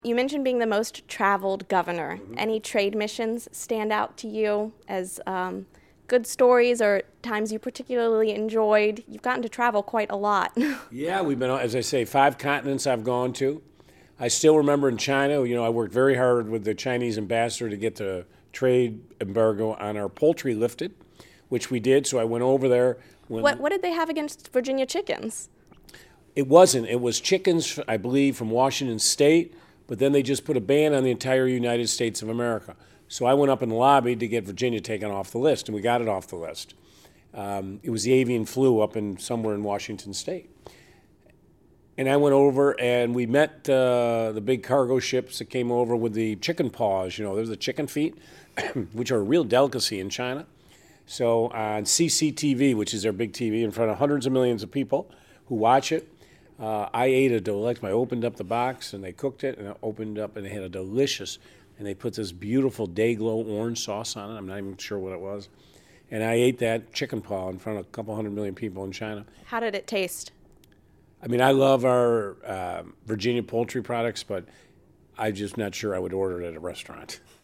You mentioned being the most traveled governor. Any trade missions stand out to you as good stories or times you particularly enjoyed? You've gotten to travel quite a lot. Yeah, we've been, as I say, 5 continents I've gone to. I still remember in China, I worked very hard with the Chinese ambassador to get the trade embargo on our poultry lifted, which we did. So I went over there. What did they have against Virginia chickens? It wasn't. It was chickens, I believe, from Washington State, but then they just put a ban on the entire United States of America. So I went up in the lobby to get Virginia taken off the list, and we got it off the list. It was the avian flu up in somewhere in Washington State. And I went over and we met the big cargo ships that came over with the chicken paws. There's the chicken feet, which are a real delicacy in China. So on CCTV, which is their big TV, in front of hundreds of millions of people who watch it, I ate a delicious. I opened up the box and they cooked it, and I opened it up and they had a delicious, and they put this beautiful Dayglow orange sauce on it. I'm not even sure what it was. And I ate that chicken paw in front of a couple 100 million people in China. How did it taste? I love our Virginia poultry products, but I'm just not sure I would order it at a restaurant.